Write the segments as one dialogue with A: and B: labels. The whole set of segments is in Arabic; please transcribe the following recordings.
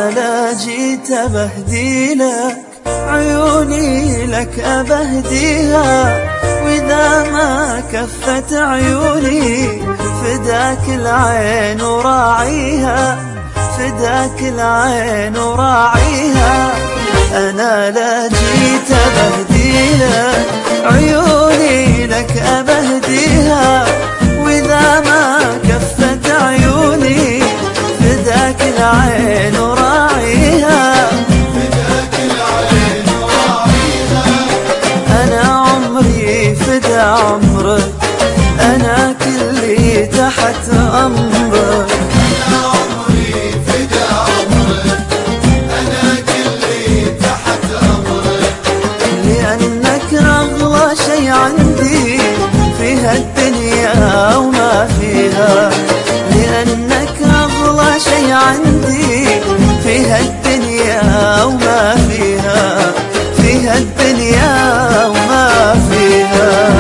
A: أنا لا جيت أبهدي لك، عيوني لك أبهديها، وإذا ما كفت عيوني فداك العين وراعيها، فداك العين وراعيها. أنا لا جيت أبهدي لك، عيوني لك أبهديها، وإذا ما كفت عيوني فداك العين وراعيها،
B: فداك العين وراعيها.
A: أنا عمري فدا عمرك، أنا كلي تحت أمرك،
B: أنا عمري فدا عمرك، أنا كلي تحت أمرك.
A: لأنك أغلى شي عندي في هالدنيا وما فيها، لأنك أغلى شي عندي في هالدنيا وما فيها، في هالدنيا وما فيها.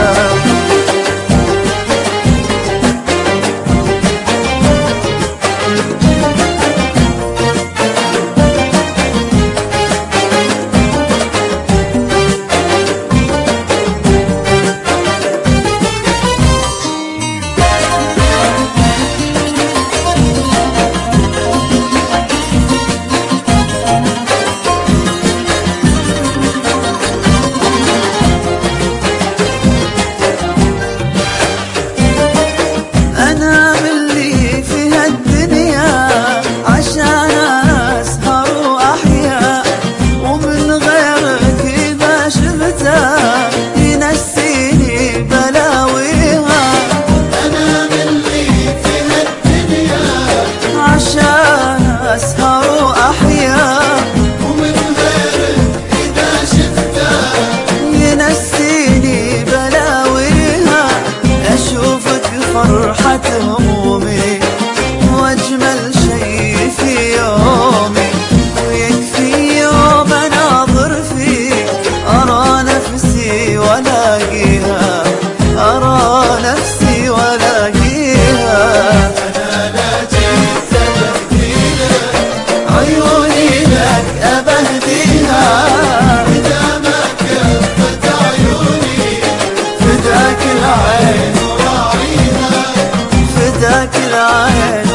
A: ينسيني بلاويها،
B: أنا ملي في هالدنيا
A: عشان أسهر وأحيا،
B: ومن غيرك إذا شفتها
A: ينسيني بلاويها. أشوفك فرحة همومي وأجمل شي في يومي، ويكفي يوم أناظر فيك أرى نفسي ولاقيها، أرى نفسي ولاقيها.
B: أنا لا جيت أبهدي لك،
A: عيوني لك أبهديها،
B: إذا ما كفت عيوني
A: فداك العين
B: وراعيها.
A: فداك العين